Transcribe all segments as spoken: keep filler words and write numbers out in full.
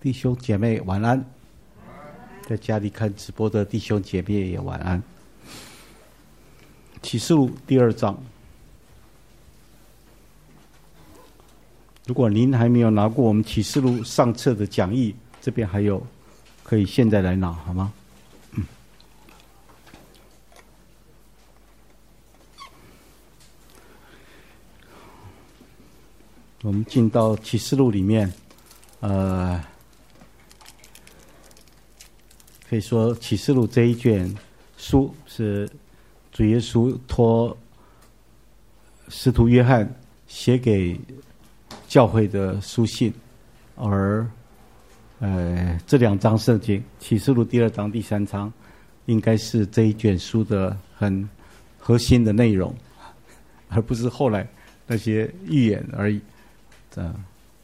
弟兄姐妹晚安，在家里看直播的弟兄姐妹也晚安。启示录第二章，如果您还没有拿过我们启示录上册的讲义，这边还有，可以现在来拿好吗？嗯。我们进到启示录里面，呃，可以说启示录这一卷书是主耶稣托使徒约翰写给教会的书信，而呃这两章圣经，启示录第二章、第三章，应该是这一卷书的很核心的内容，而不是后来那些预言而已。这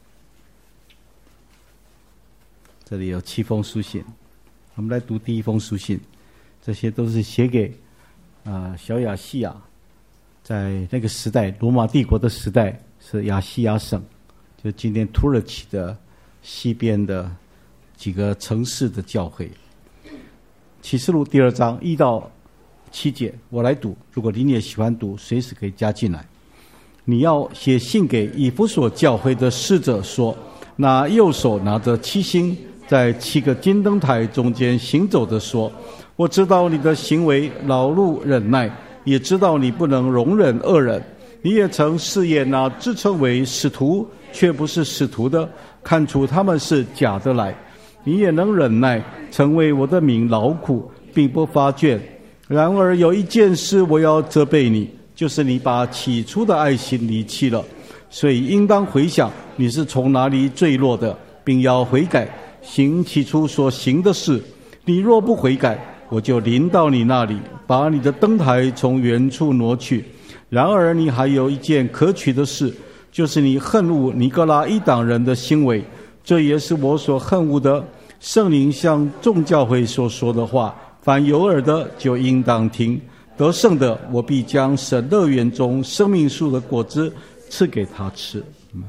这里有七封书信，我们来读第一封书信，这些都是写给啊、呃、小亚细亚，在那个时代，罗马帝国的时代，是亚细亚省，就今天土耳其的西边的几个城市的教会。启示录第二章一到七节，我来读，如果你也喜欢读，随时可以加进来。你要写信给以弗所教会的使者说，那右手拿着七星，在七个金灯台中间行走的说，我知道你的行为劳碌忍耐，也知道你不能容忍恶人，你也曾试验那自称为使徒却不是使徒的，看出他们是假的来，你也能忍耐，曾为我的名劳苦，并不发倦。然而有一件事我要责备你，就是你把起初的爱心离弃了，所以应当回想你是从哪里坠落的，并要悔改，行起初所行的事。你若不悔改，我就临到你那里，把你的灯台从原处挪去。然而你还有一件可取的事，就是你恨恶尼哥拉一党人的行为，这也是我所恨恶的。圣灵向众教会所说的话，凡有耳的就应当听。得胜的，我必将神乐园中生命树的果子赐给他吃。嗯、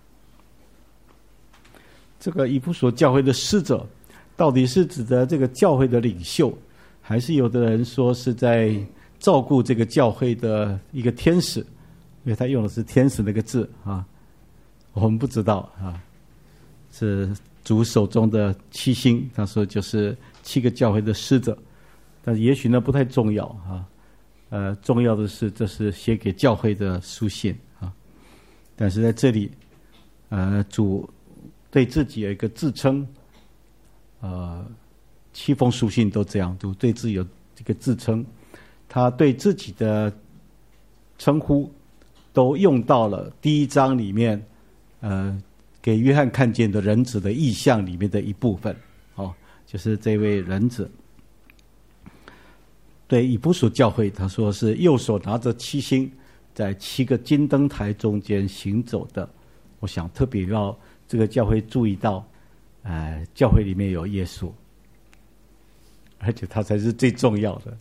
这个以弗所教会的使者，到底是指的这个教会的领袖，还是有的人说是在照顾这个教会的一个天使？因为他用的是天使那个字啊，我们不知道啊。是主手中的七星，他说就是七个教会的使者，但也许呢不太重要啊。呃，重要的是，这是写给教会的书信啊。但是在这里，呃，主对自己有一个自称，呃，七封书信都这样，主对自己有这个自称，他对自己的称呼都用到了第一章里面，呃，给约翰看见的人子的意象里面的一部分，哦，就是这位人子。对以弗所教会，他说是右手拿着七星，在七个金灯台中间行走的。我想特别要这个教会注意到，呃，教会里面有耶稣，而且他才是最重要的。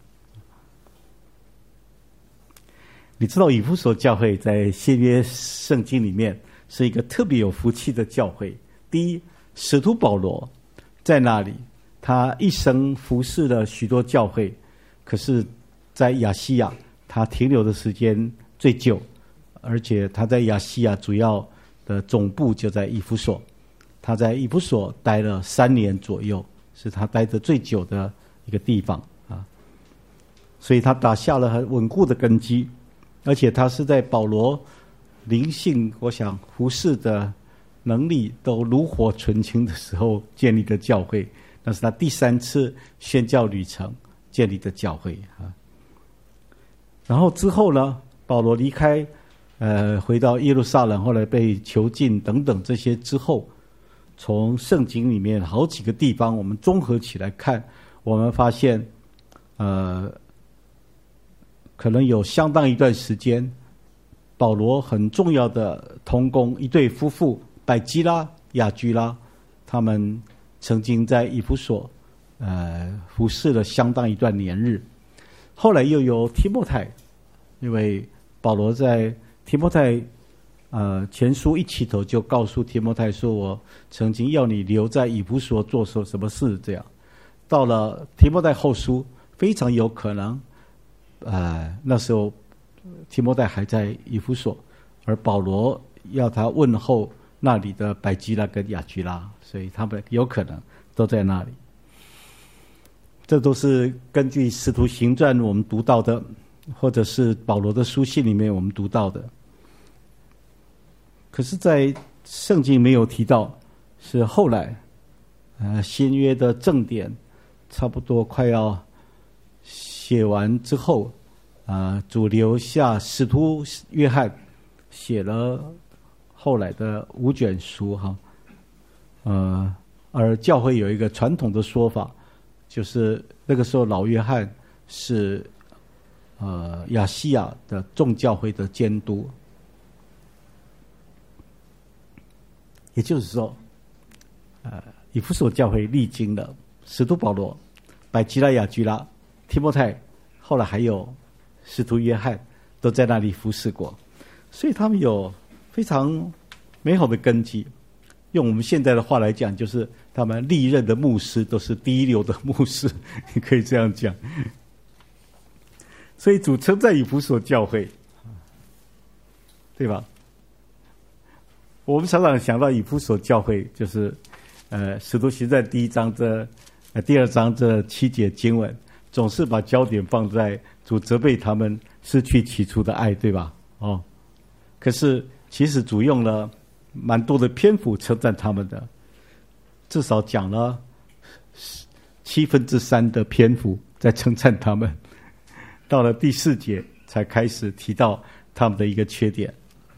你知道以弗所教会在新约圣经里面是一个特别有福气的教会。第一，使徒保罗在那里，他一生服侍了许多教会。可是在亚细亚他停留的时间最久，而且他在亚细亚主要的总部就在以弗所，他在以弗所待了三年左右，是他待得最久的一个地方啊。所以他打下了很稳固的根基，而且他是在保罗灵性我想服侍的能力都炉火纯青的时候建立的教会，那是他第三次宣教旅程建立的教会啊。然后之后呢，保罗离开，呃，回到耶路撒冷，后来被囚禁等等这些之后，从圣经里面好几个地方，我们综合起来看，我们发现，呃，可能有相当一段时间，保罗很重要的同工一对夫妇百基拉、雅居拉，他们曾经在以弗所呃，服侍了相当一段年日。后来又有提摩太，因为保罗在提摩太啊、 呃前书一起头就告诉提摩太说，我曾经要你留在以弗所做什什么事，这样。到了提摩太后书，非常有可能，呃那时候提摩太还在以弗所，而保罗要他问候那里的百基拉跟亚居拉，所以他们有可能都在那里。这都是根据使徒行传我们读到的，或者是保罗的书信里面我们读到的。可是在圣经没有提到，是后来呃新约的正典差不多快要写完之后，啊、呃，主留下使徒约翰写了后来的五卷书哈，呃，而教会有一个传统的说法，就是那个时候老约翰是呃亚细亚的众教会的监督，也就是说，呃，以弗所教会历经了使徒保罗、百基拉、亚居拉、提摩太，后来还有使徒约翰，都在那里服侍过，所以他们有非常美好的根基。用我们现在的话来讲，就是他们历任的牧师都是第一流的牧师，你可以这样讲。所以主称在以弗所教会，对吧？我们常常想到以弗所教会，就是呃，使徒行传第一章这呃第二章这七节经文，总是把焦点放在主责备他们失去起初的爱，对吧？哦，可是其实主用了蛮多的篇幅称赞他们的，至少讲了七分之三的篇幅在称赞他们，到了第四节才开始提到他们的一个缺点。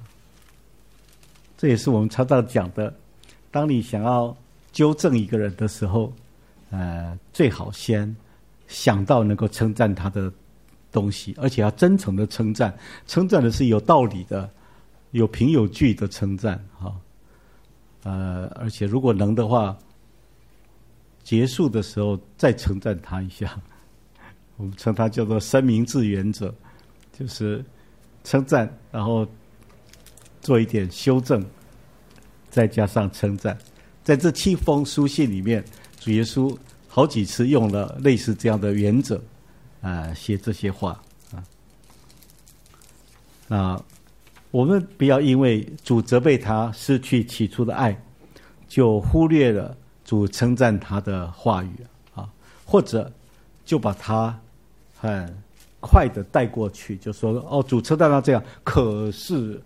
这也是我们常常讲的，当你想要纠正一个人的时候，呃，最好先想到能够称赞他的东西，而且要真诚的称赞，称赞的是有道理的、有凭有据的称赞哈。呃，而且如果能的话，结束的时候再称赞他一下，我们称它叫做三明治原则，就是称赞，然后做一点修正，再加上称赞。在这七封书信里面，主耶稣好几次用了类似这样的原则啊、呃，写这些话啊。那我们不要因为主责备他失去起初的爱，就忽略了主称赞他的话语啊，或者就把他很快的带过去，就说哦，主称赞他这样，可是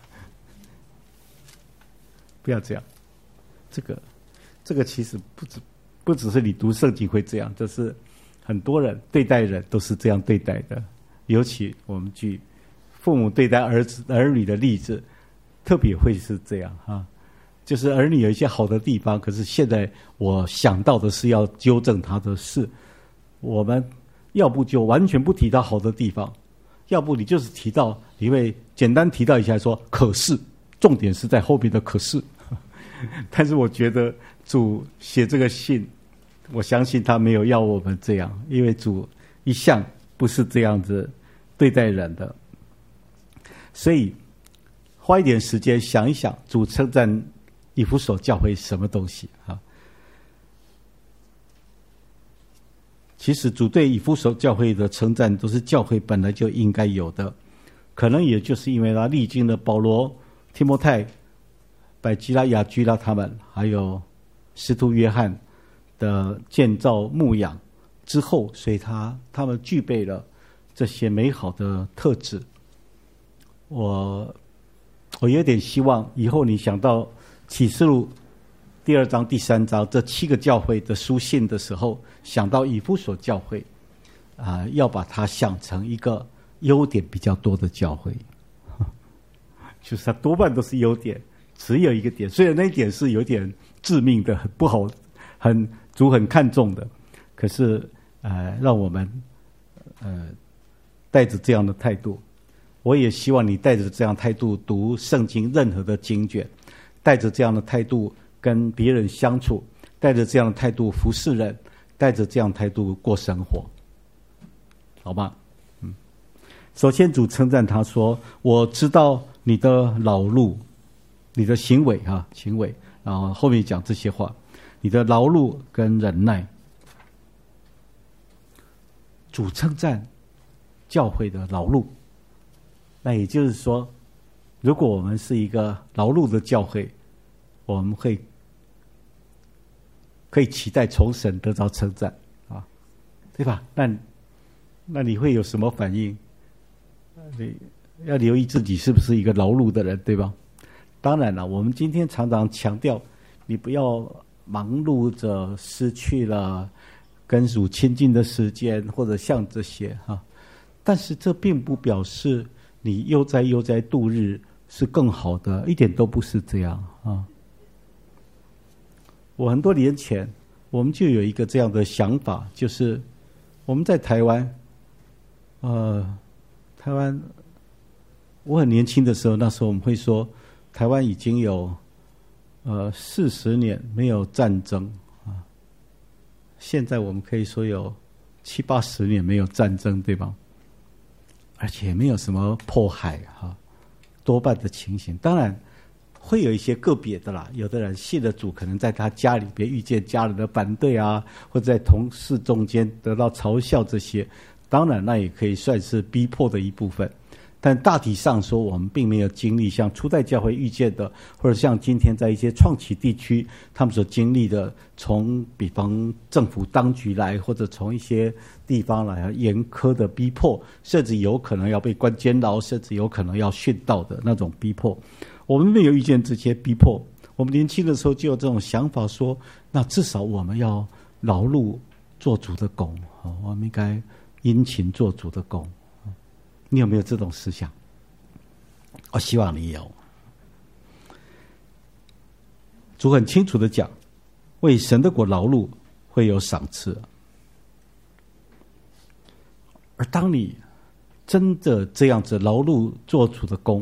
不要这样。这个这个其实不止不只是你读圣经会这样，这是很多人对待人都是这样对待的。尤其我们举父母对待儿子儿女的例子，特别会是这样哈。就是儿女有一些好的地方，可是现在我想到的是要纠正他的事，我们要不就完全不提到好的地方，要不你就是提到，你会简单提到一下说可是，重点是在后面的可是。但是我觉得主写这个信，我相信他没有要我们这样，因为主一向不是这样子对待人的。所以花一点时间想一想，主称赞以弗所教会什么东西啊？其实主对以弗所教会的称赞都是教会本来就应该有的，可能也就是因为他历经了保罗、提摩太、百基拉、亚居拉他们，还有使徒约翰的建造牧养之后，所以他他们具备了这些美好的特质。我我有点希望以后你想到启示录第二章、第三章这七个教会的书信的时候，想到以弗所教会啊、呃，要把它想成一个优点比较多的教会，就是它多半都是优点。只有一个点，虽然那一点是有点致命的、很不好、很主很看重的，可是呃，让我们呃带着这样的态度，我也希望你带着这样态度读圣经任何的经卷，带着这样的态度跟别人相处，带着这样的态度服侍人，带着这样的态度过生活，好吗？嗯，首先主称赞他说：“我知道你的劳碌，你的行为哈、啊、行为，然后后面讲这些话，你的劳碌跟忍耐。主称赞教会的劳碌，那也就是说，如果我们是一个劳碌的教会，我们会可以期待从神得到称赞啊，对吧？那那你会有什么反应？你要留意自己是不是一个劳碌的人，对吧？当然了，我们今天常常强调，你不要忙碌着失去了跟主亲近的时间，或者像这些哈。但是这并不表示你悠哉悠哉度日是更好的，一点都不是这样啊。我很多年前，我们就有一个这样的想法，就是我们在台湾，呃，台湾，我很年轻的时候，那时候我们会说，台湾已经有呃四十年没有战争啊。现在我们可以说有七八十年没有战争，对吧？而且没有什么迫害哈，多半的情形。当然会有一些个别的啦，有的人信了主，可能在他家里边遇见家人的反对啊，或者在同事中间得到嘲笑，这些当然那也可以算是逼迫的一部分。但大体上说，我们并没有经历像初代教会遇见的，或者像今天在一些创启地区他们所经历的，从比方政府当局来，或者从一些地方来严苛的逼迫，甚至有可能要被关监牢，甚至有可能要殉道的那种逼迫。我们没有遇见这些逼迫，我们年轻的时候就有这种想法说，那至少我们要劳碌做主的工，我们应该殷勤做主的工。你有没有这种思想？我希望你有。主很清楚的讲，为神的国劳碌会有赏赐。而当你真的这样子劳碌做主的工，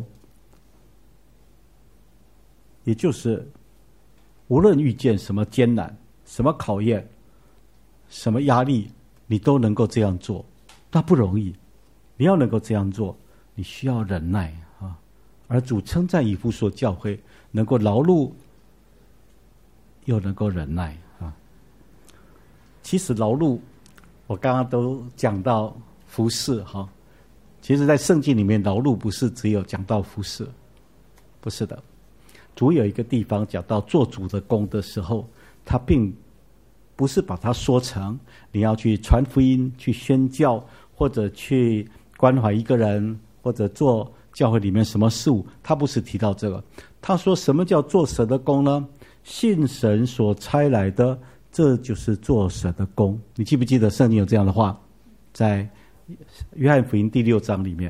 也就是无论遇见什么艰难、什么考验、什么压力，你都能够这样做，那不容易。你要能够这样做，你需要忍耐啊。而主称赞以弗所教会能够劳碌，又能够忍耐啊。其实劳碌，我刚刚都讲到服事哈。其实，在圣经里面，劳碌不是只有讲到服事，不是的。主有一个地方讲到做主的工的时候，他并不是把它说成你要去传福音、去宣教，或者去关怀一个人，或者做教会里面什么事物，他不是提到这个。他说什么叫做神的工呢？信神所差来的，这就是做神的工。你记不记得圣经有这样的话？在约翰福音第六章里面，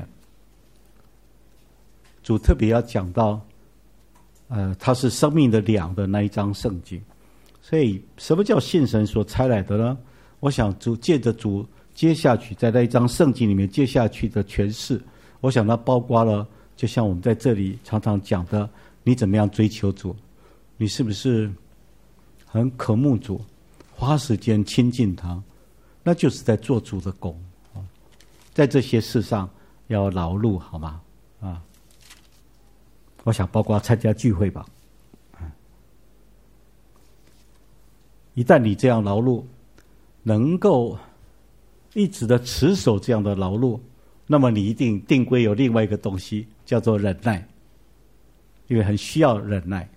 主特别要讲到呃，他是生命的粮的那一章圣经。所以什么叫信神所差来的呢？我想主借着主接下去在那一章圣经里面接下去的诠释，我想它包括了，就像我们在这里常常讲的，你怎么样追求主，你是不是很渴慕主，花时间亲近他，那就是在做主的工。在这些事上要劳碌，好吗？啊，我想包括参加聚会吧。一旦你这样劳碌，能够一直的持守这样的劳碌，那么你一定定规有另外一个东西，叫做忍耐，因为很需要忍耐。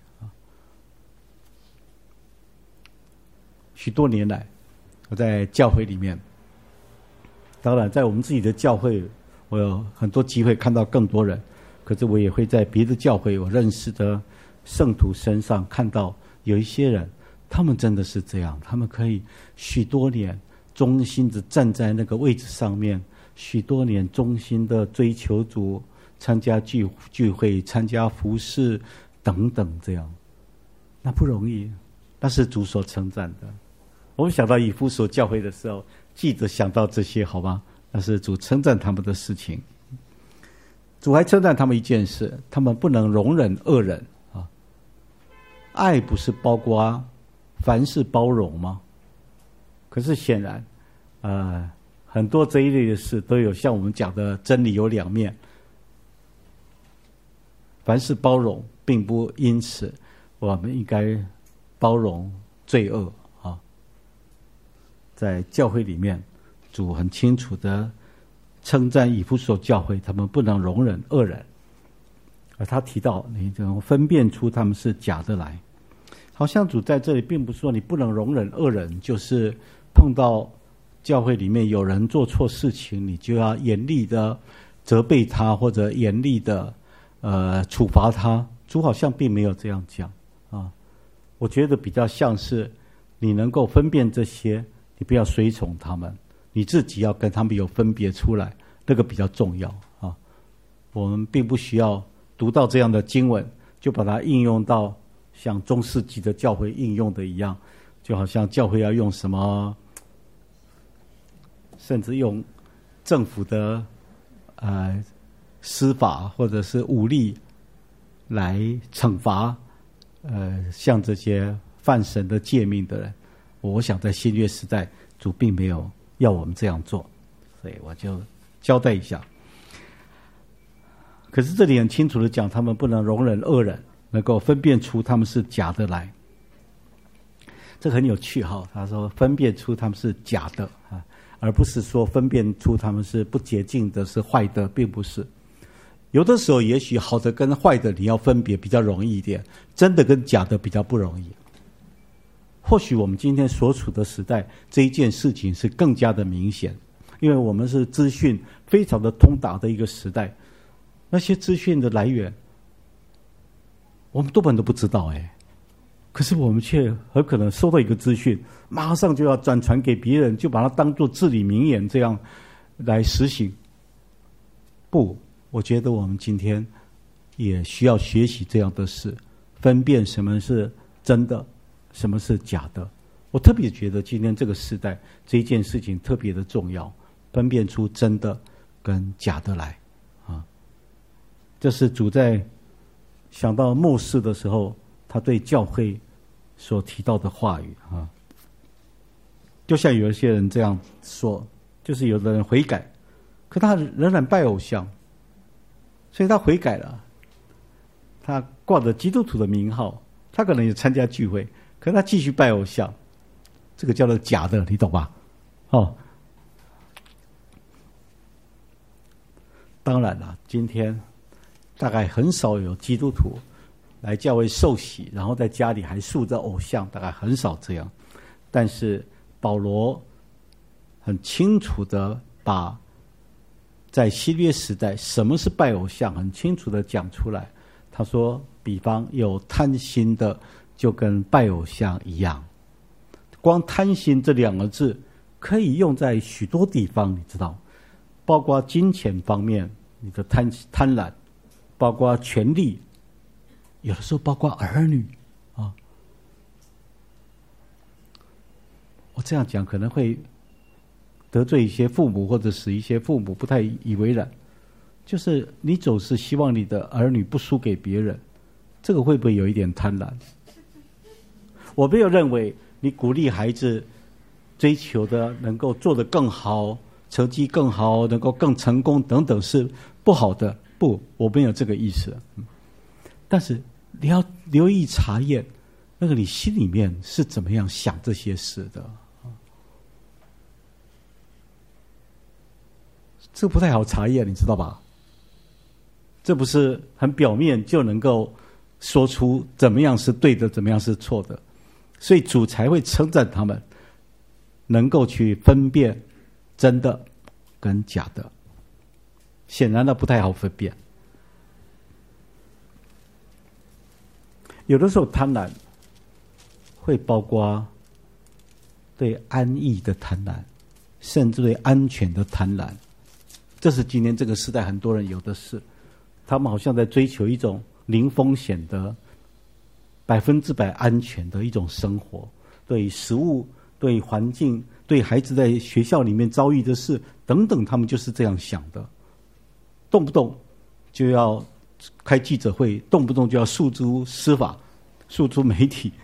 许多年来，我在教会里面，当然在我们自己的教会，我有很多机会看到更多人，可是我也会在别的教会我认识的圣徒身上看到有一些人，他们真的是这样，他们可以许多年忠心的站在那个位置上面，许多年忠心的追求主，参加聚聚会，参加服事等等，这样那不容易，那是主所称赞的。我们想到以弗所教会的时候，记得想到这些，好吗？那是主称赞他们的事情。主还称赞他们一件事，他们不能容忍恶人啊。爱不是包括凡事包容吗？可是显然，呃，很多这一类的事都有像我们讲的真理有两面。 凡事包容，并不因此我们应该包容罪恶啊。在教会里面，主很清楚的称赞以弗所教会，他们不能容忍恶人，而他提到你能分辨出他们是假的来。好像主在这里并不是说你不能容忍恶人，就是碰到教会里面有人做错事情，你就要严厉的责备他，或者严厉的呃处罚他。主好像并没有这样讲啊。我觉得比较像是你能够分辨这些，你不要随从他们，你自己要跟他们有分别出来，那个比较重要啊。我们并不需要读到这样的经文就把它应用到像中世纪的教会应用的一样，就好像教会要用什么，甚至用政府的呃司法或者是武力来惩罚呃像这些犯神的诫命的人。我想在新约时代，主并没有要我们这样做，所以我就交代一下。可是这里很清楚的讲，他们不能容忍恶人，能够分辨出他们是假的来。这很有趣哈，他说分辨出他们是假的啊，而不是说分辨出他们是不洁净的，是坏的，并不是。有的时候也许好的跟坏的你要分别比较容易一点，真的跟假的比较不容易。或许我们今天所处的时代，这一件事情是更加的明显，因为我们是资讯非常的通达的一个时代，那些资讯的来源我们多半都不知道哎，可是我们却很可能收到一个资讯，马上就要转传给别人，就把它当作至理名言这样来实行。不，我觉得我们今天也需要学习这样的事，分辨什么是真的，什么是假的。我特别觉得今天这个时代这一件事情特别的重要，分辨出真的跟假的来啊。这是主在想到末世的时候，他对教会所提到的话语啊。就像有一些人这样说，就是有的人悔改，可他仍然拜偶像，所以他悔改了，他挂着基督徒的名号，他可能也参加聚会，可是他继续拜偶像，这个叫做假的，你懂吧？哦，当然了，今天大概很少有基督徒来教会受洗，然后在家里还塑着偶像，大概很少这样。但是保罗很清楚的把在新约时代什么是拜偶像很清楚的讲出来。他说比方有贪心的就跟拜偶像一样，光贪心这两个字可以用在许多地方，你知道，包括金钱方面你的贪贪婪，包括权力，有的时候包括儿女啊。我这样讲可能会得罪一些父母，或者使一些父母不太以为然，就是你总是希望你的儿女不输给别人，这个会不会有一点贪婪？我没有认为你鼓励孩子追求的能够做得更好，成绩更好，能够更成功等等是不好的，不，我没有这个意思。但是你要留意查验那个你心里面是怎么样想这些事的，这不太好查验，你知道吧？这不是很表面就能够说出怎么样是对的，怎么样是错的，所以主才会称赞他们能够去分辨真的跟假的。显然的不太好分辨，有的时候贪婪会包括对安逸的贪婪，甚至对安全的贪婪。这是今天这个时代很多人有的事，他们好像在追求一种零风险的百分之百安全的一种生活，对食物，对环境，对孩子在学校里面遭遇的事等等，他们就是这样想的，动不动就要开记者会，动不动就要诉诸司法，诉诸媒体。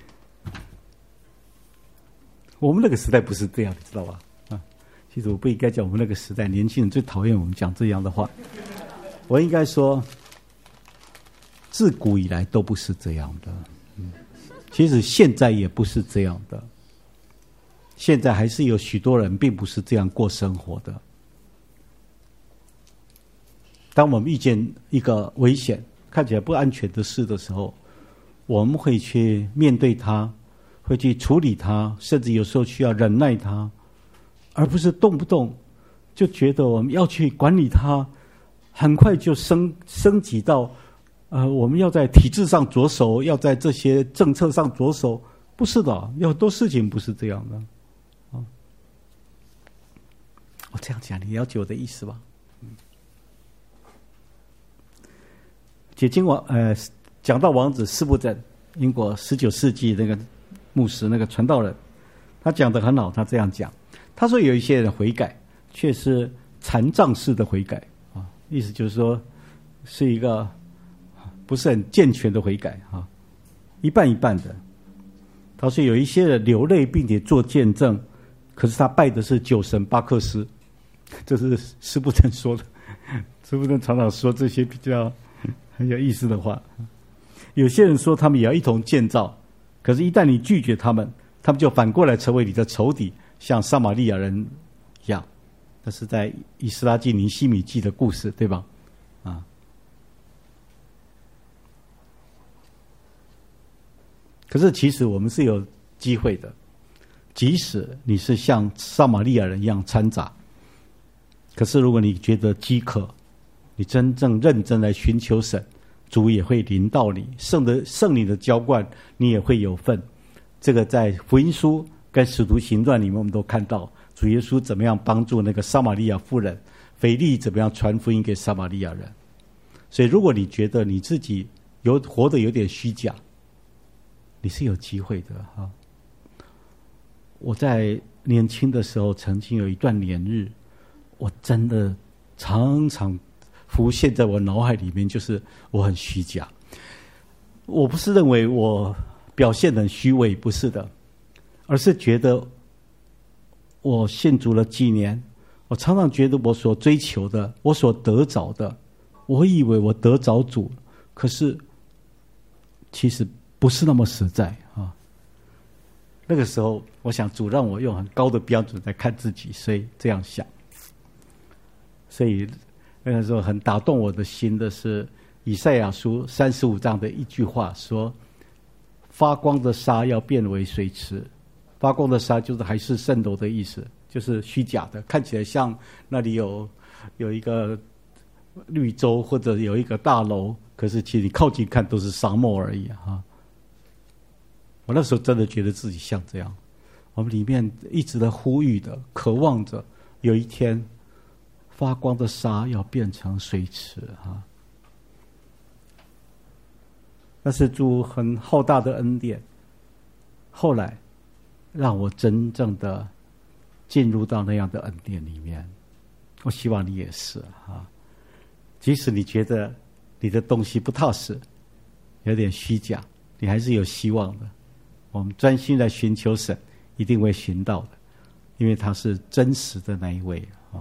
我们那个时代不是这样，你知道吧？啊，其实我不应该讲我们那个时代，年轻人最讨厌我们讲这样的话。我应该说， 自古以来都不是这样的。嗯，其实现在也不是这样的。现在还是有许多人并不是这样过生活的。当我们遇见一个危险、看起来不安全的事的时候，我们会去面对它，会去处理它，甚至有时候需要忍耐它，而不是动不动就觉得我们要去管理它，很快就升升级到，呃，我们要在体制上着手，要在这些政策上着手。不是的，有很多事情不是这样的。啊，我这样讲，你了解我的意思吧？嗯。解经王，呃，讲到王子司布真，英国十九世纪那个牧师，那个传道人，他讲得很好。他这样讲，他说有一些人悔改，却是残障式的悔改啊，意思就是说，是一个不是很健全的悔改啊，一半一半的。他说有一些人流泪并且做见证，可是他拜的是酒神巴克斯，这是司布真说的。司布真常常说这些比较很有意思的话。有些人说他们也要一同建造，可是一旦你拒绝他们，他们就反过来成为你的仇敌，像撒玛利亚人一样。这是在以斯拉记、尼希米记的故事，对吧？啊。可是其实我们是有机会的，即使你是像撒玛利亚人一样掺杂，可是如果你觉得饥渴，你真正认真来寻求神，主也会临到你，圣的圣灵的浇灌你也会有份。这个在福音书跟使徒行传里面我们都看到，主耶稣怎么样帮助那个撒玛利亚妇人，腓利怎么样传福音给撒玛利亚人。所以如果你觉得你自己有活得有点虚假，你是有机会的哈。我在年轻的时候曾经有一段年日，我真的常常浮现在我脑海里面，就是我很虚假。我不是认为我表现得很虚伪，不是的，而是觉得我信主了几年，我常常觉得我所追求的，我所得着的，我以为我得着主，可是其实不是那么实在啊。那个时候我想主让我用很高的标准来看自己，所以这样想。所以那个时候很打动我的心的是以赛亚书三十五章的一句话，说发光的沙要变为水池。发光的沙就是还是蜃楼的意思，就是虚假的，看起来像那里有有一个绿洲或者有一个大楼，可是其实你靠近看都是沙漠而已啊。我那时候真的觉得自己像这样，我们里面一直在呼吁的，渴望着有一天发光的沙要变成水池啊！那是主很浩大的恩典，后来让我真正的进入到那样的恩典里面。我希望你也是啊！即使你觉得你的东西不踏实，有点虚假，你还是有希望的。我们专心来寻求神，一定会寻到的，因为他是真实的那一位啊。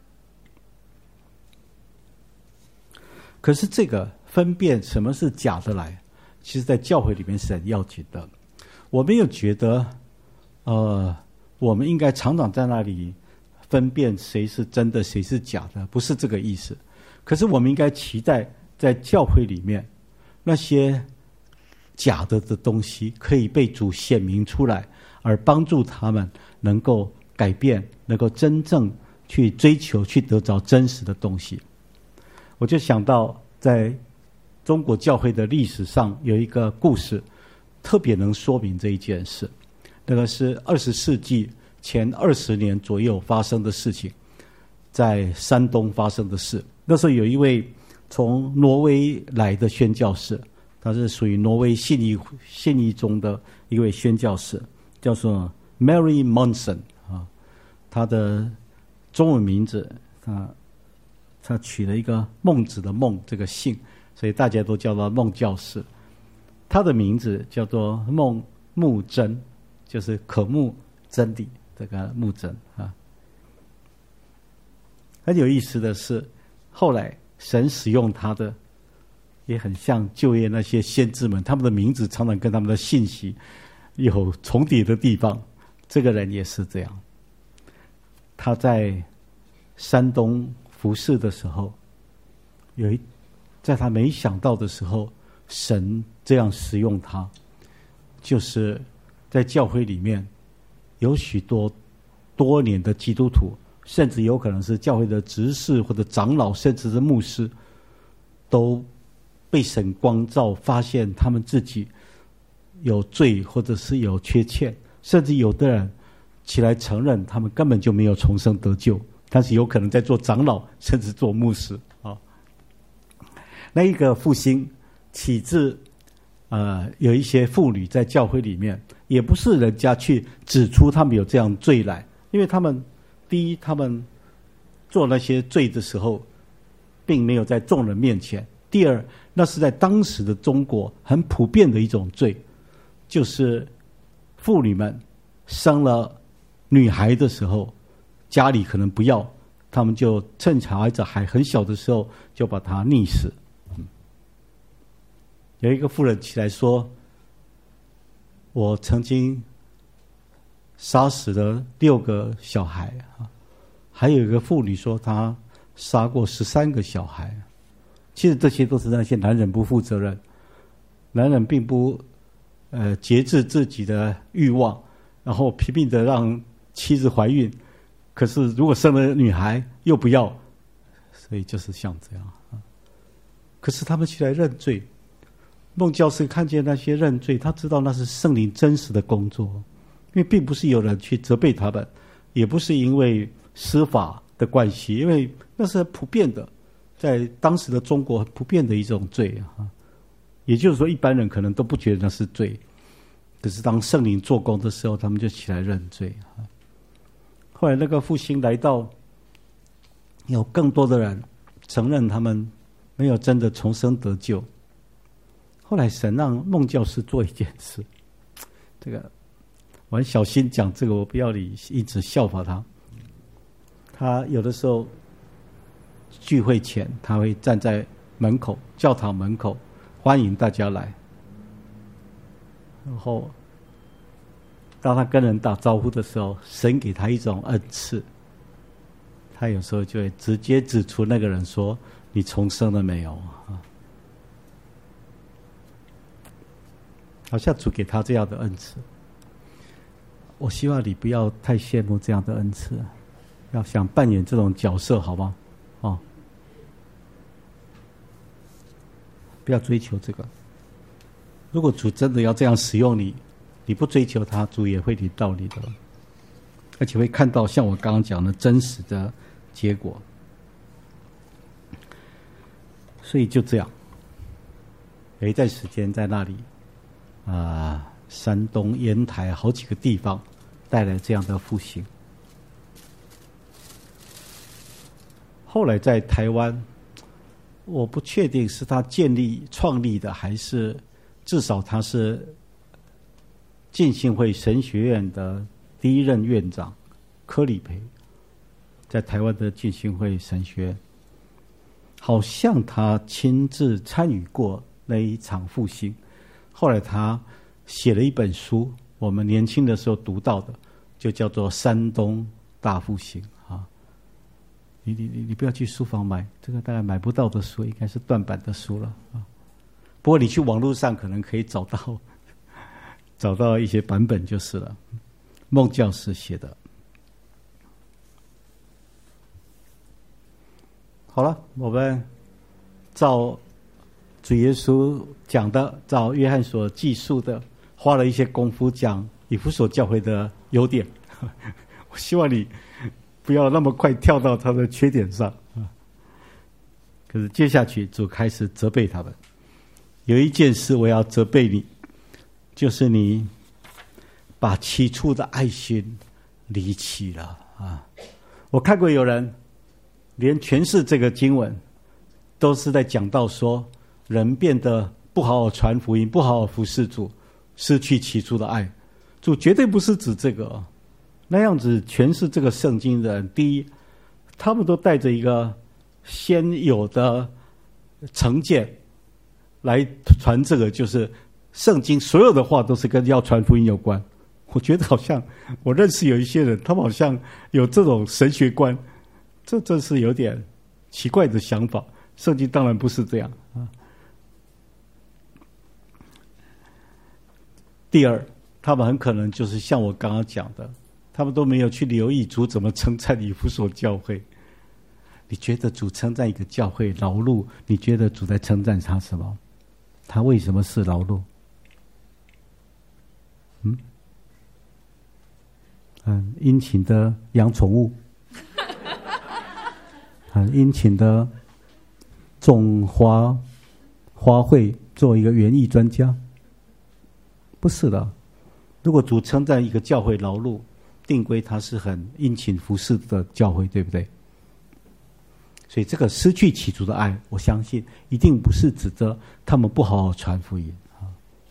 可是这个分辨什么是假的来，其实在教会里面是很要紧的。我没有觉得，呃，我们应该常常在那里分辨谁是真的，谁是假的，不是这个意思。可是我们应该期待在教会里面那些假的的东西可以被主显明出来，而帮助他们能够改变，能够真正去追求，去得着真实的东西。我就想到在中国教会的历史上有一个故事，特别能说明这一件事。那个是二十世纪前二十年左右发生的事情，在山东发生的事。那时候有一位从挪威来的宣教士，他是属于挪威信义信义中的一位宣教士，叫做 Mary Monson 啊，他的中文名字他他取了一个孟子的孟这个姓，所以大家都叫他孟教士。他的名字叫做孟慕真，就是渴慕真理这个慕真啊。很有意思的是，后来神使用他的也很像旧约那些先知们，他们的名字常常跟他们的信息有重叠的地方。这个人也是这样，他在山东服侍的时候，有一在他没想到的时候，神这样使用他，就是在教会里面有许多多年的基督徒，甚至有可能是教会的执事或者长老，甚至是牧师，都被神光照，发现他们自己有罪或者是有缺欠，甚至有的人起来承认他们根本就没有重生得救，但是有可能在做长老，甚至做牧师啊。那一个复兴起自呃有一些妇女在教会里面，也不是人家去指出他们有这样罪来，因为他们第一，他们做那些罪的时候并没有在众人面前；第二，那是在当时的中国很普遍的一种罪，就是妇女们生了女孩的时候，家里可能不要，他们就趁小孩子还很小的时候就把她溺死。有一个妇人起来说，我曾经杀死了六个小孩，还有一个妇女说她杀过十三个小孩。其实这些都是那些男人不负责任，男人并不呃节制自己的欲望，然后拼命的让妻子怀孕，可是如果生了女孩又不要，所以就是像这样。可是他们起来认罪，孟教士看见那些认罪，他知道那是圣灵真实的工作，因为并不是有人去责备他们，也不是因为司法的关系，因为那是普遍的，在当时的中国很普遍的一种罪啊。也就是说一般人可能都不觉得那是罪，可是当圣灵做工的时候，他们就起来认罪。后来那个复兴来到，有更多的人承认他们没有真的重生得救。后来神让孟教士做一件事，这个我很小心讲这个，我不要你一直效法他。他有的时候聚会前，他会站在门口，教堂门口欢迎大家来，然后当他跟人打招呼的时候，神给他一种恩赐，他有时候就会直接指出那个人说，你重生了没有啊？好像主给他这样的恩赐。我希望你不要太羡慕这样的恩赐，要想扮演这种角色，好吗？哦，不要追求这个。如果主真的要这样使用你，你不追求他，主也会领到你的，而且会看到像我刚刚讲的真实的结果。所以就这样，有一段时间在那里啊、呃，山东烟台好几个地方带来这样的复兴。后来在台湾，我不确定是他建立创立的，还是至少他是浸信会神学院的第一任院长柯理培，在台湾的浸信会神学院，好像他亲自参与过那一场复兴。后来他写了一本书，我们年轻的时候读到的，就叫做《山东大复兴》啊。你你你你不要去书房买，这个大概买不到的书，应该是断版的书了啊。不过你去网络上可能可以找到找到一些版本就是了。孟教士写的。好了，我们照主耶稣讲的，照约翰所记述的，花了一些功夫讲以弗所教会的优点。我希望你不要那么快跳到他的缺点上啊。可是接下去主开始责备他们，有一件事我要责备你，就是你把起初的爱心离弃了啊！我看过有人连诠释这个经文，都是在讲到说，人变得不好好传福音，不好好服侍主，失去起初的爱。主绝对不是指这个，那样子诠释这个圣经的人，第一，他们都带着一个先有的成见， 来传这个，就是圣经所有的话都是跟要传福音有关。我觉得好像我认识有一些人，他们好像有这种神学观，这真是有点奇怪的想法。圣经当然不是这样啊。第二，他们很可能就是像我刚刚讲的，他们都没有去留意主怎么称赞以弗所教会。你觉得主称赞一个教会劳碌，你觉得主在称赞他什么？他为什么是劳碌？嗯，很殷勤的养宠物，很殷勤的种花花卉，做一个园艺专家。不是的，如果主称赞一个教会劳碌，定规他是很殷勤服侍的教会，对不对？所以这个失去起初的爱，我相信一定不是指着他们不好好传福音啊，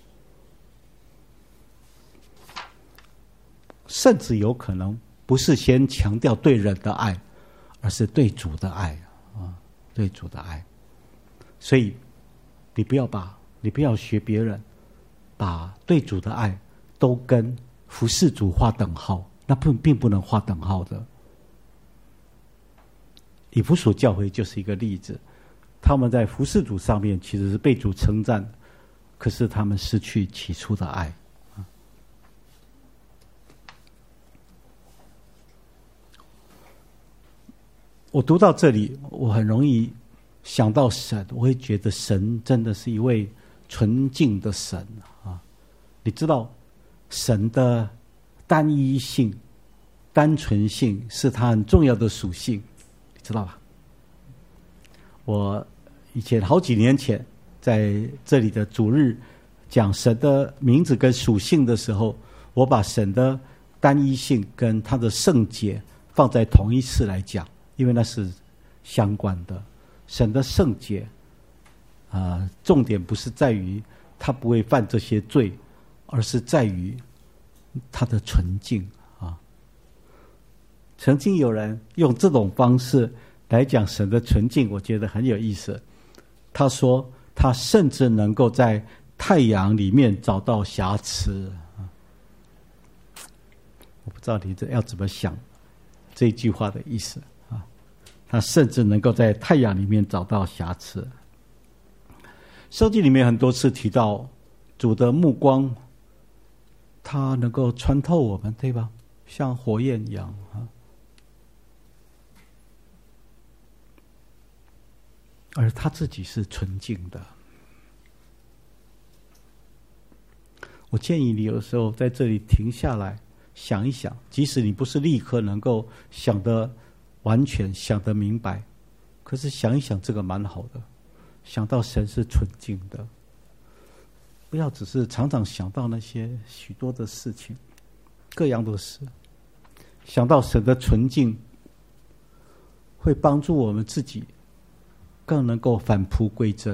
甚至有可能不是先强调对人的爱，而是对主的爱啊，对主的爱。所以你不要把，你不要学别人，把对主的爱都跟服侍主划等号，那不并不能划等号的。以弗所教会就是一个例子，他们在服侍主上面其实是被主称赞，可是他们失去起初的爱。我读到这里，我很容易想到神，我会觉得神真的是一位纯净的神啊！你知道，神的单一性、单纯性是他很重要的属性。知道吧？我以前好几年前在这里的主日讲神的名字跟属性的时候，我把神的单一性跟他的圣洁放在同一次来讲，因为那是相关的。神的圣洁啊、呃，重点不是在于他不会犯这些罪，而是在于他的纯净。曾经有人用这种方式来讲神的纯净，我觉得很有意思。他说他甚至能够在太阳里面找到瑕疵。我不知道你这要怎么想这句话的意思啊？他甚至能够在太阳里面找到瑕疵。圣经里面很多次提到主的目光，他能够穿透我们，对吧？像火焰一样啊。而他自己是纯净的。我建议你有时候在这里停下来想一想，即使你不是立刻能够想得完全、想得明白，可是想一想这个蛮好的。想到神是纯净的，不要只是常常想到那些许多的事情，各样的事。想到神的纯净，会帮助我们自己更能够返璞归真，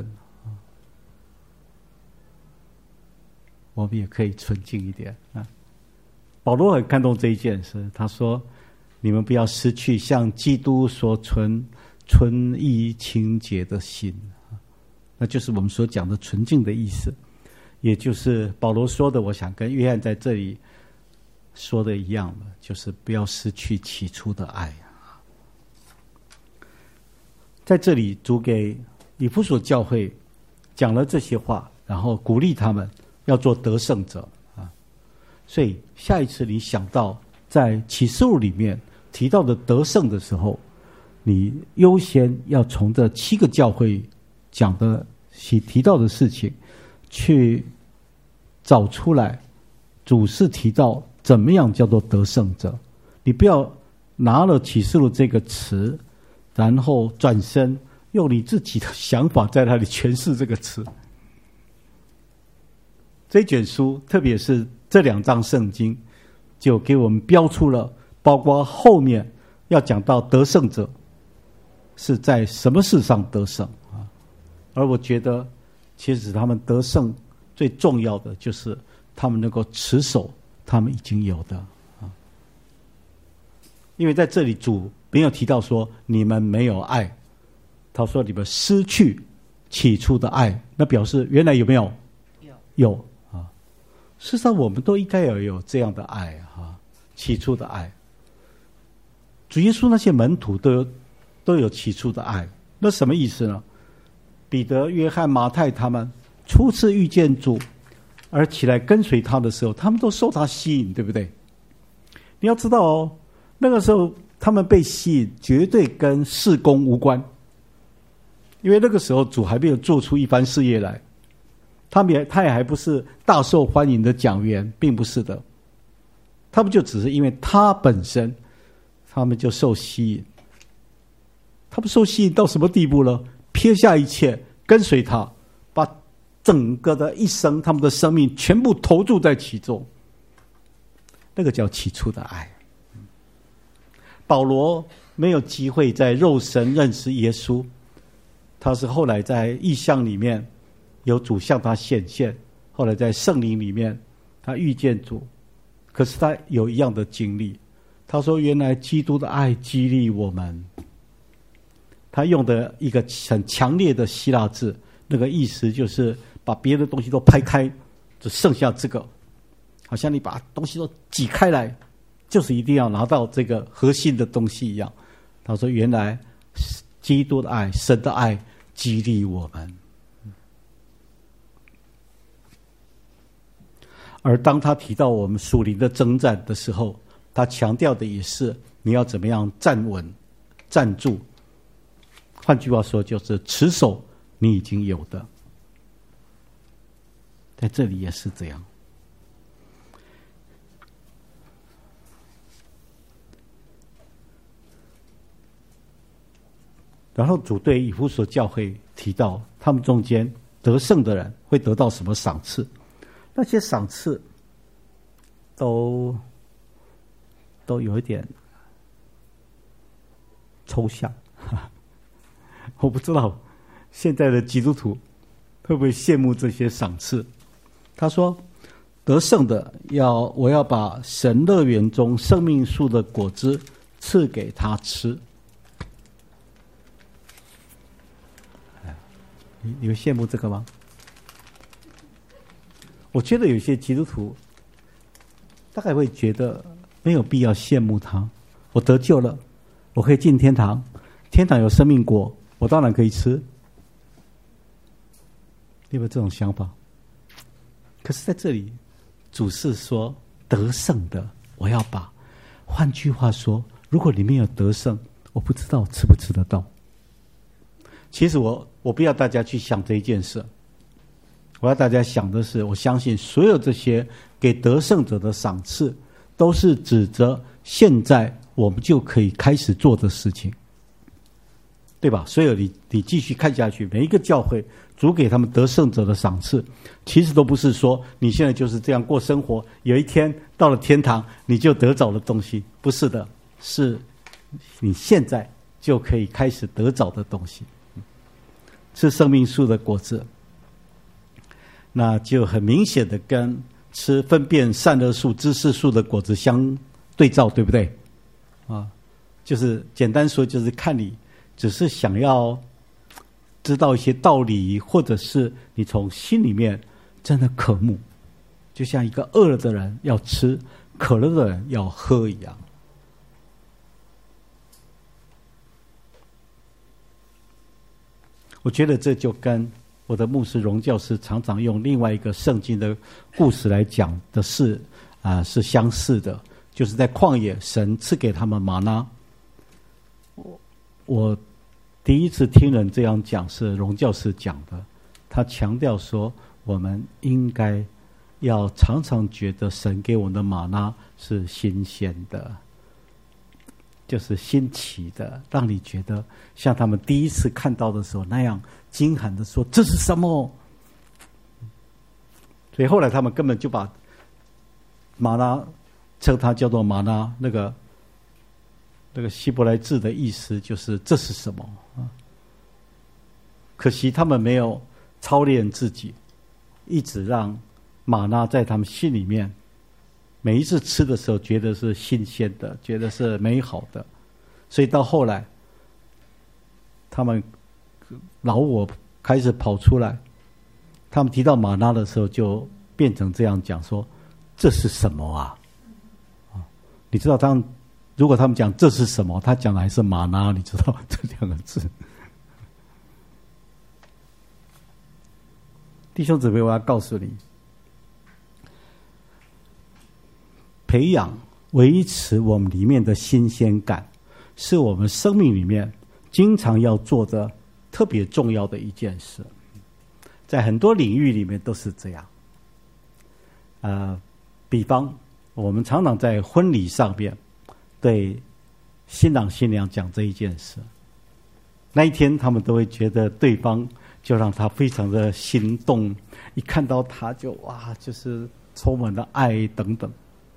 我们也可以纯净一点啊。保罗很看重这一件事，他说：“你们不要失去像基督所存纯一清洁的心。”那就是我们所讲的纯净的意思，也就是保罗说的，我想跟约翰在这里说的一样的，就是不要失去起初的爱。在这里，主给以弗所教会讲了这些话，然后鼓励他们要做得胜者啊。所以下一次你想到在启示录里面提到的得胜的时候，你优先要从这七个教会讲的提到的事情去找出来，主是提到怎么样叫做得胜者。你不要拿了启示录这个词，然后转身用你自己的想法在那里诠释这个词。这卷书，特别是这两章圣经，就给我们标出了，包括后面要讲到得胜者是在什么事上得胜啊。而我觉得，其实他们得胜最重要的就是他们能够持守他们已经有的啊。因为在这里主没有提到说你们没有爱，他说你们失去起初的爱，那表示原来有没有？ 有有啊。事实上，我们都应该要有这样的爱啊，起初的爱。主耶稣那些门徒都有都有起初的爱，那什么意思呢？彼得、约翰、马太他们初次遇见主而起来跟随他的时候，他们都受他吸引，对不对？你要知道哦，那个时候他们被吸引绝对跟事工无关，因为那个时候主还没有做出一番事业来，他们也他也还不是大受欢迎的讲员，并不是的。他们就只是因为他本身，他们就受吸引。他们受吸引到什么地步呢？撇下一切跟随他，把整个的一生，他们的生命全部投注在其中。那个叫起初的爱。保罗没有机会在肉身认识耶稣，他是后来在异象里面有主向他显现，后来在圣灵里面他遇见主，可是他有一样的经历。他说原来基督的爱激励我们。他用的一个很强烈的希腊字，那个意思就是把别的东西都拍开，只剩下这个，好像你把东西都挤开来，就是一定要拿到这个核心的东西一样。他说原来基督的爱，神的爱激励我们。而当他提到我们属灵的征战的时候，他强调的也是你要怎么样站稳站住，换句话说就是持守你已经有的。在这里也是这样。然后主对以弗所教会提到，他们中间得胜的人会得到什么赏赐？那些赏赐都都有一点抽象，我不知道现在的基督徒会不会羡慕这些赏赐。他说得胜的要我要把神乐园中生命树的果子赐给他吃。你你会羡慕这个吗？我觉得有些基督徒大概会觉得没有必要羡慕他。我得救了，我可以进天堂，天堂有生命果，我当然可以吃。有没有这种想法？可是在这里主是说得胜的我要把，换句话说，如果你没有得胜，我不知道吃不吃得到。其实我我不要大家去想这一件事，我要大家想的是，我相信所有这些给得胜者的赏赐，都是指着现在我们就可以开始做的事情，对吧？所以你你继续看下去，每一个教会主给他们得胜者的赏赐，其实都不是说你现在就是这样过生活，有一天到了天堂你就得着的东西，不是的，是你现在就可以开始得着的东西。吃生命树的果子，那就很明显的跟吃分辨善恶树、知识树的果子相对照，对不对？啊，就是简单说，就是看你只是想要知道一些道理，或者是你从心里面真的渴慕，就像一个饿了的人要吃，渴了的人要喝一样。我觉得这就跟我的牧师荣教师常常用另外一个圣经的故事来讲的事啊、呃、是相似的，就是在旷野神赐给他们玛纳。我我第一次听人这样讲是荣教师讲的，他强调说我们应该要常常觉得神给我们的玛纳是新鲜的，就是新奇的，让你觉得像他们第一次看到的时候那样惊喊的说这是什么。所以后来他们根本就把玛纳称它叫做玛纳，那个那个希伯来字的意思就是这是什么啊？可惜他们没有操练自己，一直让玛纳在他们心里面，每一次吃的时候觉得是新鲜的，觉得是美好的，所以到后来他们老我开始跑出来，他们提到玛拿的时候，就变成这样讲说：“这是什么啊？”啊，你知道，当如果他们讲这是什么，他讲的还是玛拿，你知道这两个字。弟兄姊妹，我要告诉你，培养、维持我们里面的新鲜感，是我们生命里面经常要做的特别重要的一件事。在很多领域里面都是这样。呃，比方我们常常在婚礼上面对新郎新娘讲这一件事，那一天他们都会觉得对方就让他非常的心动，一看到他就哇，就是充满了爱等等。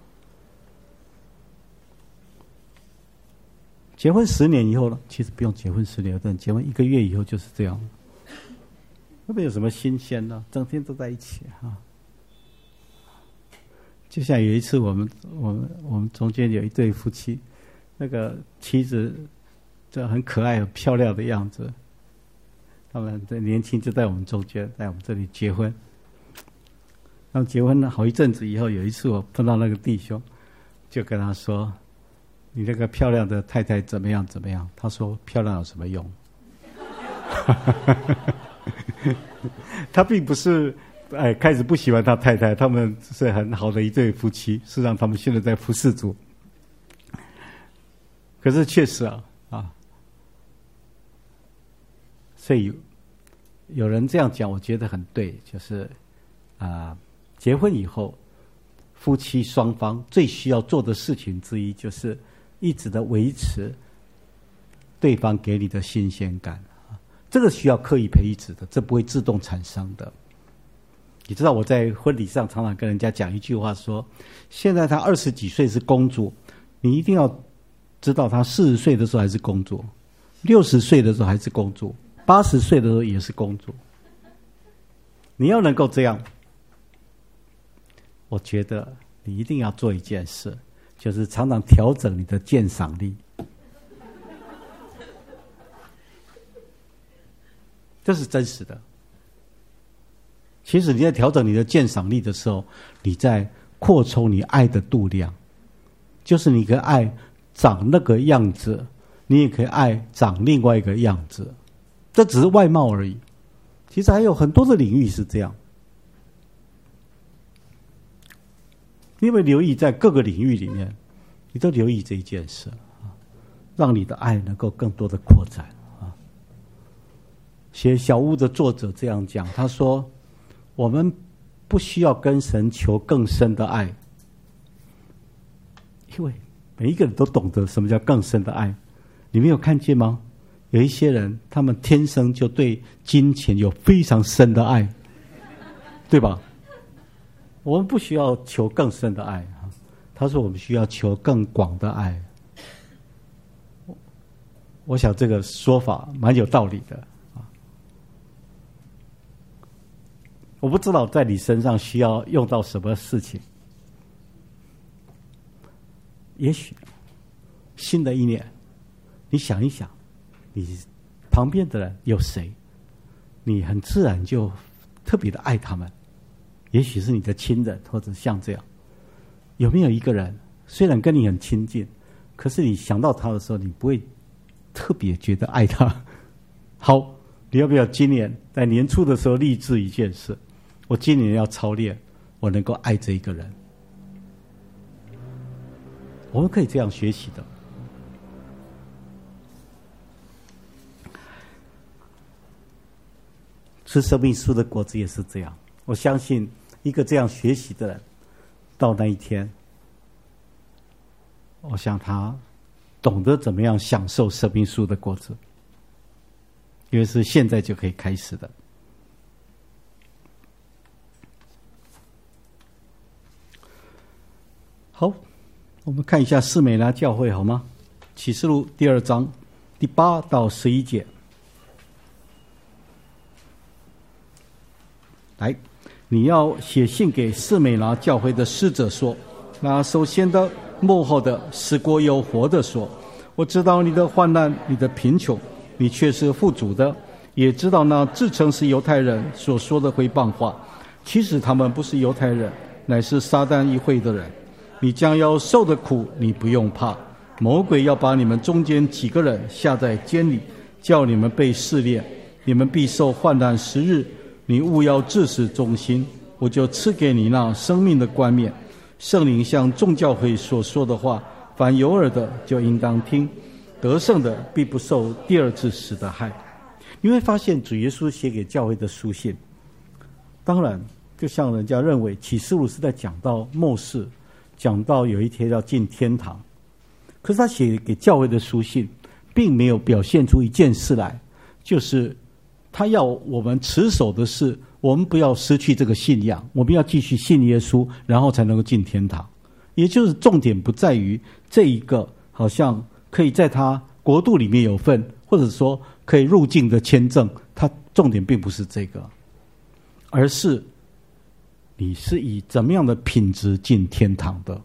结婚十年以后了，其实不用结婚十年，但结婚一个月以后就是这样。那边有什么新鲜呢？整天都在一起哈。就像有一次，我们我们我们中间有一对夫妻，那个妻子这很可爱、很漂亮的样子，他们在年轻就在我们中间，在我们这里结婚。然后结婚了好一阵子以后，有一次我碰到那个弟兄，就跟他说：“你那个漂亮的太太怎么样怎么样？”他说：“漂亮有什么用？”他并不是哎开始不喜欢他太太，他们是很好的一对夫妻，事实上他们现在在服侍主。可是确实啊啊，所以有有人这样讲，我觉得很对，就是啊，结婚以后，夫妻双方最需要做的事情之一，就是一直的维持对方给你的新鲜感。这个需要刻意培植的，这不会自动产生的。你知道我在婚礼上常常跟人家讲一句话说，现在她二十几岁是公主，你一定要知道她四十岁的时候还是公主，六十岁的时候还是公主，八十岁的时候也是公主。你要能够这样，我觉得你一定要做一件事，就是常常调整你的鉴赏力。这是真实的。其实你在调整你的鉴赏力的时候，你在扩充你爱的度量，就是你可以爱长那个样子，你也可以爱长另外一个样子，这只是外貌而已。其实还有很多的领域是这样。你有没有留意在各个领域里面，你都留意这一件事，让你的爱能够更多的扩展。写小屋的作者这样讲，他说：“我们不需要跟神求更深的爱，因为每一个人都懂得什么叫更深的爱。你没有看见吗？有一些人，他们天生就对金钱有非常深的爱，对吧？我们不需要求更深的爱。他说，我们需要求更广的爱。我想这个说法蛮有道理的。”我不知道在你身上需要用到什么事情。也许新的一年，你想一想，你旁边的人有谁，你很自然就特别的爱他们。也许是你的亲人，或者像这样，有没有一个人虽然跟你很亲近，可是你想到他的时候，你不会特别觉得爱他？好，你要不要今年在年初的时候立志一件事？我今年要操练，我能够爱这一个人。我们可以这样学习的。吃生命树的果子也是这样。我相信一个这样学习的人，到那一天，我想他懂得怎么样享受生命树的果子，因为是现在就可以开始的。好，我们看一下士美拿教会好吗？启示录第二章第八到十一节。来，你要写信给士美拿教会的使者说，那首先的、末后的、死过又活的说，我知道你的患难，你的贫穷，你却是富足的， 也知道那自称是犹太人所说的毁谤话，其实他们不是犹太人，乃是撒旦议会的人。你将要受的苦，你不用怕。魔鬼要把你们中间几个人下在监里，叫你们被试炼，你们必受患难十日。你务要至死忠心，我就赐给你那生命的冠冕。圣灵向众教会所说的话，凡有耳的就应当听。得胜的必不受第二次死的害。你会发现主耶稣写给教会的书信，当然就像人家认为启示录是在讲到末世，讲到有一天要进天堂，可是他写给教会的书信并没有表现出一件事来，就是他要我们持守的是我们不要失去这个信仰，我们要继续信耶稣，然后才能够进天堂。也就是重点不在于这一个好像可以在他国度里面有份，或者说可以入境的签证，它重点并不是这个，而是你是以怎么样的品质进天堂的。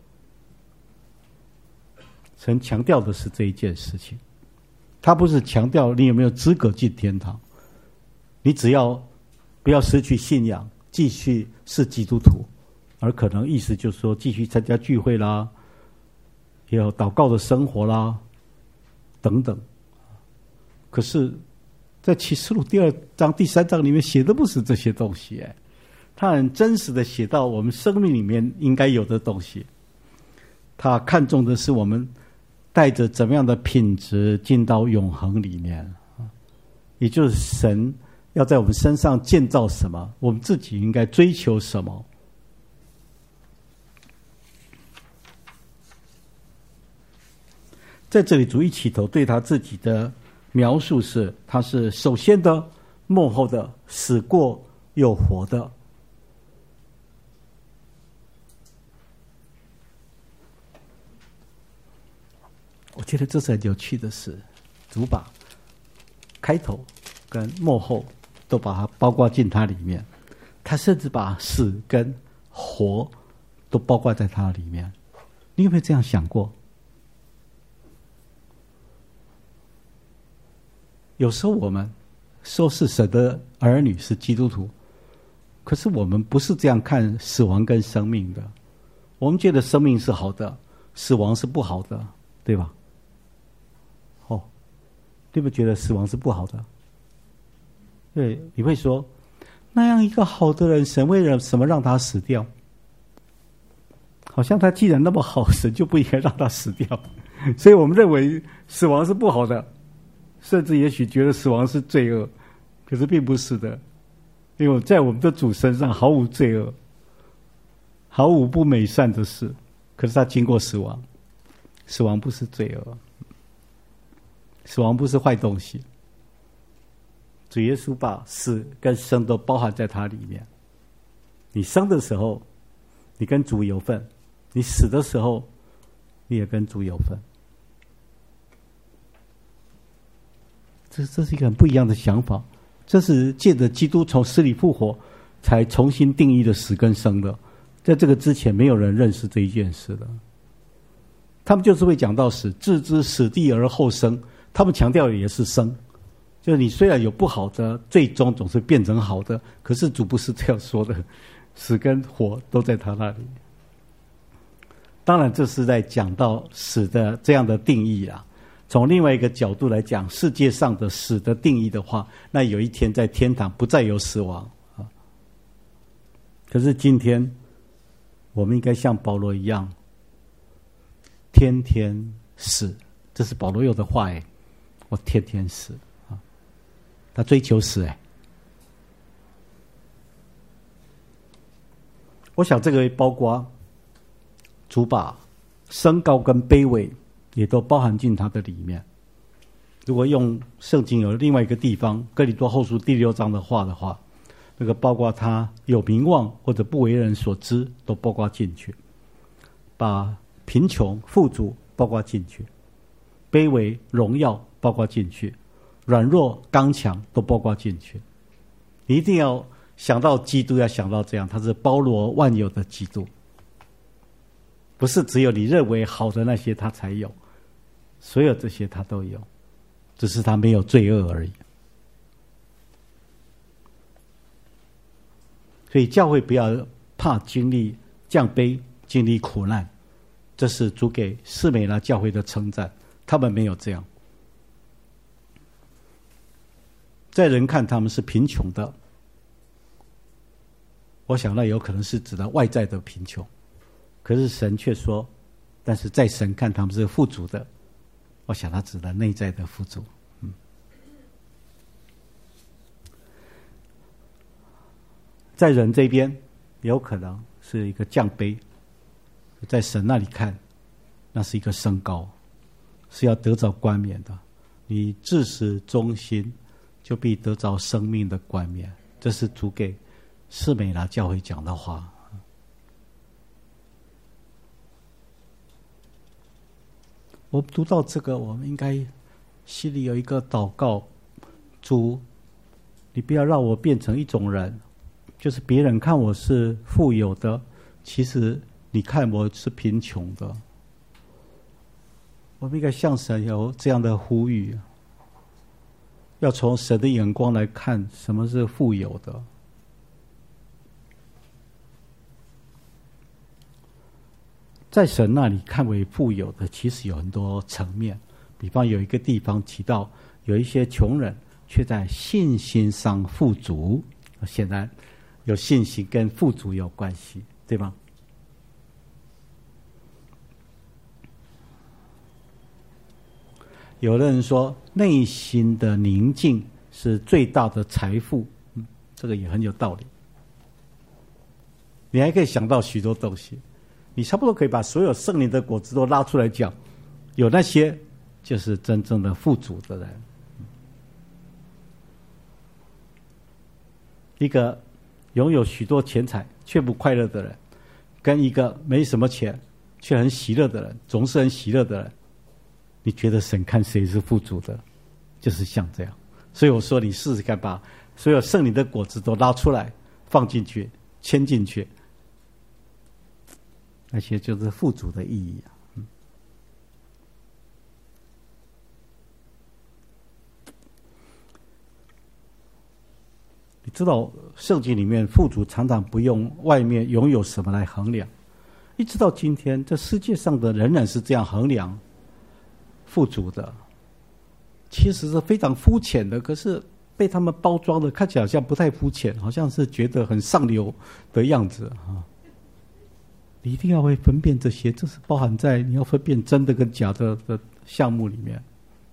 神强调的是这一件事情，他不是强调你有没有资格进天堂，你只要不要失去信仰，继续是基督徒，而可能意思就是说继续参加聚会啦，也有祷告的生活啦等等。可是在启示录第二章第三章里面写的不是这些东西，哎，他很真实的写到我们生命里面应该有的东西。他看重的是我们带着怎么样的品质进到永恒里面，也就是神要在我们身上建造什么，我们自己应该追求什么。在这里主一起头对他自己的描述是，他是首先的、末后的、死过又活的。我觉得这是很有趣的事，主把开头跟末后都把它包括进它里面，他甚至把死跟活都包括在它里面。你有没有这样想过？有时候我们说是神的儿女，是基督徒，可是我们不是这样看死亡跟生命的。我们觉得生命是好的，死亡是不好的，对吧？哦，你不觉得死亡是不好的？对，你会说，那样一个好的人，神为了什么让他死掉？好像他既然那么好，神就不应该让他死掉。所以我们认为死亡是不好的。甚至也许觉得死亡是罪恶，可是并不是的，因为在我们的主身上毫无罪恶，毫无不美善的事，可是他经过死亡，死亡不是罪恶，死亡不是坏东西。主耶稣把死跟生都包含在他里面。你生的时候，你跟主有份；你死的时候，你也跟主有份。这这是一个很不一样的想法，这是借着基督从死里复活，才重新定义的死跟生的。在这个之前，没有人认识这一件事的。他们就是会讲到死，置之死地而后生。他们强调的也是生，就是你虽然有不好的，最终总是变成好的。可是主不是这样说的，死跟活都在他那里。当然，这是在讲到死的这样的定义啦。从另外一个角度来讲，世界上的死的定义的话，那有一天在天堂不再有死亡啊。可是今天，我们应该像保罗一样，天天死。这是保罗有的话哎，我天天死啊，他追求死哎。我想这个包括主把升高跟卑微也都包含进它的里面。如果用圣经有另外一个地方哥林多后书第六章的话的话，那个包括他有名望或者不为人所知都包括进去，把贫穷富足包括进去，卑微荣耀包括进去，软弱刚强都包括进去。你一定要想到基督，要想到这样，他是包罗万有的基督，不是只有你认为好的那些他才有，所有这些他都有，只是他没有罪恶而已。 所以教会不要怕经历降卑、经历苦难，这是主给士美拿教会的称赞。他们没有这样，在人看他们是贫穷的，我想那有可能是指的外在的贫穷，可是神却说，但是在神看他们是富足的，我想他指的内在的富足。嗯，在人这边有可能是一个降卑，在神那里看，那是一个升高，是要得着冠冕的。你至始忠心，就必得着生命的冠冕。这是主给士美拿教会讲的话。我们读到这个，我们应该心里有一个祷告：主，你不要让我变成一种人，就是别人看我是富有的，其实你看我是贫穷的。我们应该向神有这样的呼吁，要从神的眼光来看什么是富有的。在神那里看为富有的，其实有很多层面。比方有一个地方提到，有一些穷人却在信心上富足，显然有信心跟富足有关系，对吗？有的人说，内心的宁静是最大的财富，嗯，这个也很有道理。你还可以想到许多东西，你差不多可以把所有圣灵的果子都拉出来讲，有那些就是真正的富足的人。一个拥有许多钱财却不快乐的人，跟一个没什么钱却很喜乐的人，总是很喜乐的人，你觉得神看谁是富足的？就是像这样。所以我说你试试看，把所有圣灵的果子都拉出来，放进去，牵进去，那些就是富足的意义啊。嗯，你知道圣经里面富足常常不用外面拥有什么来衡量，一直到今天这世界上的仍然是这样衡量富足的，其实是非常肤浅的，可是被他们包装的看起来好像不太肤浅，好像是觉得很上流的样子啊。你一定要会分辨这些，这是包含在你要分辨真的跟假的的项目里面。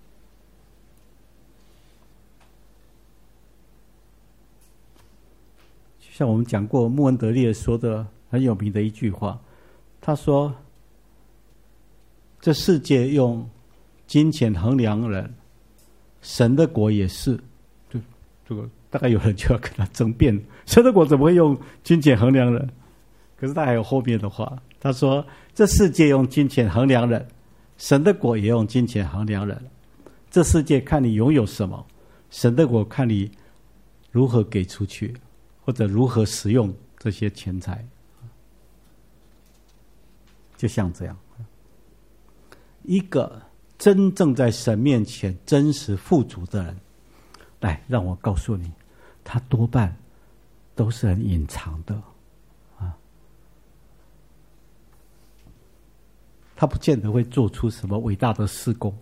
像我们讲过，穆恩德烈说的很有名的一句话，他说：“这世界用金钱衡量人，神的国也是。”就这个大概有人就要跟他争辩，神的国怎么会用金钱衡量人？可是他还有后面的话，他说：“这世界用金钱衡量人，神的国也用金钱衡量人。这世界看你拥有什么，神的国看你如何给出去，或者如何使用这些钱财。”就像这样，一个真正在神面前真实富足的人，来，让我告诉你，他多半都是很隐藏的啊，他不见得会做出什么伟大的事工，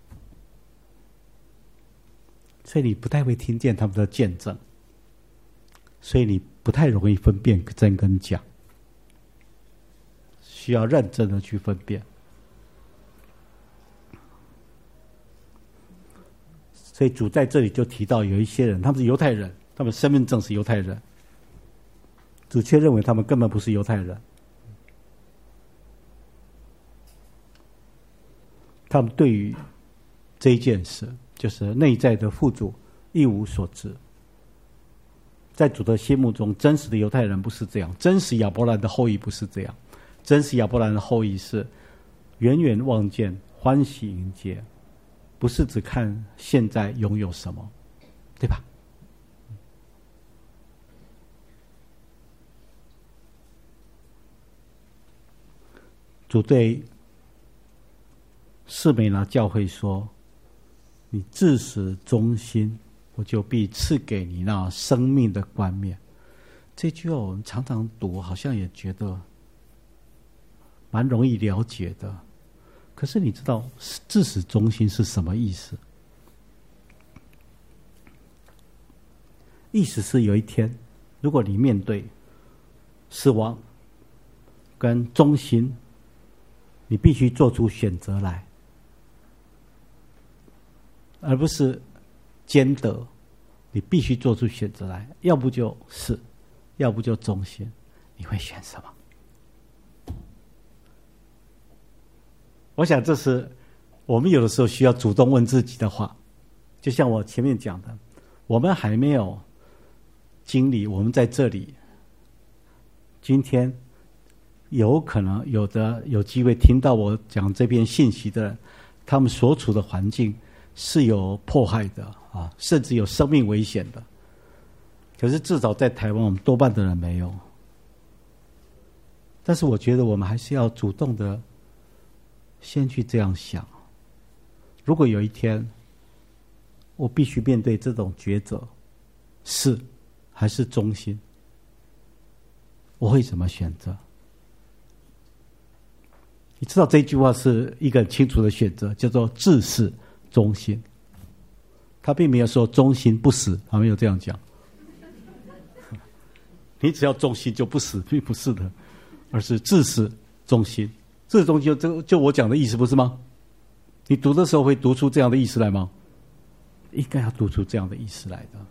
所以你不太会听见他们的见证，所以你不太容易分辨真跟假，需要认真的去分辨。所以主在这里就提到有一些人，他们是犹太人，他们身份证是犹太人，主却认为他们根本不是犹太人，他们对于这一件事，就是内在的富足一无所知。在主的心目中，真实的犹太人不是这样，真实亚伯兰的后裔不是这样，真实亚伯兰的后裔是远远望见，欢喜迎接，不是只看现在拥有什么，对吧？主对士美拿教会说：“你至始忠心，我就必赐给你那生命的冠冕。” 这句话我们常常读，好像也觉得蛮容易了解的。可是你知道至死忠心是什么意思？意思是有一天，如果你面对死亡跟忠心，你必须做出选择来，而不是兼得。你必须做出选择来，要不就死，要不就忠心。你会选什么？我想这是我们有的时候需要主动问自己的话。就像我前面讲的，我们还没有经历，我们在这里今天有可能有的有机会听到我讲这篇信息的人，他们所处的环境是有迫害的啊，甚至有生命危险的。可是至少在台湾，我们多半的人没有。但是我觉得我们还是要主动的先去这样想：如果有一天我必须面对这种抉择，是还是忠心，我会怎么选择？你知道这句话是一个很清楚的选择，叫做至死忠心。他并没有说忠心不死，他没有这样讲。你只要忠心就不死，并不是的，而是至死忠心。至死忠心就就我讲的意思，不是吗？你读的时候会读出这样的意思来吗？应该要读出这样的意思来的。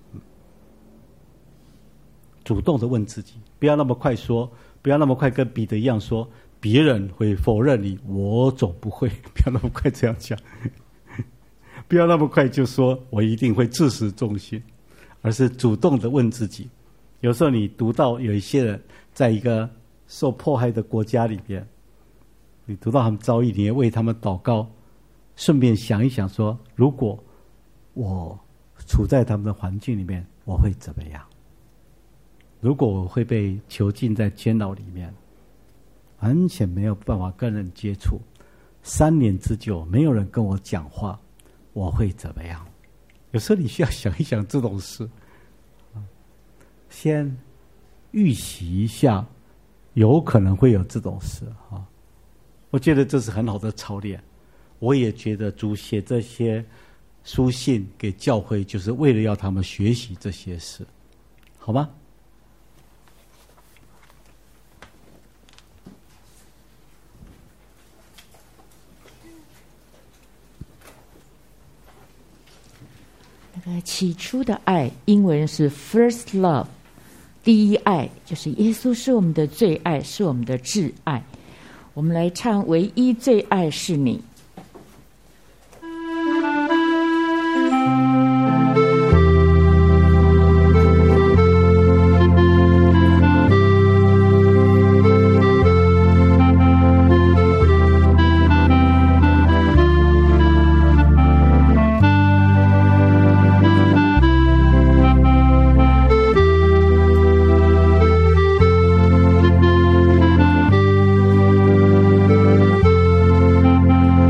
主动的问自己，不要那么快说，不要那么快跟彼得一样说别人会否认你，我总不会。不要那么快这样讲，不要那么快就说我一定会至死忠心，而是主动的问自己。有时候你读到有一些人在一个受迫害的国家里边，你读到他们遭遇，你也为他们祷告，顺便想一想说，如果我处在他们的环境里面，我会怎么样？如果我会被囚禁在监牢里面，完全没有办法跟人接触，三年之久没有人跟我讲话，我会怎么样？有时候你需要想一想这种事，先预习一下有可能会有这种事啊。我觉得这是很好的操练。我也觉得主写这些书信给教会，就是为了要他们学习这些事，好吗？ 那个起初的爱，英文是 first love， 第一爱，就是耶稣是我们的最爱，是我们的挚爱。我们来唱唯一最爱是你。 唯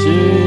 是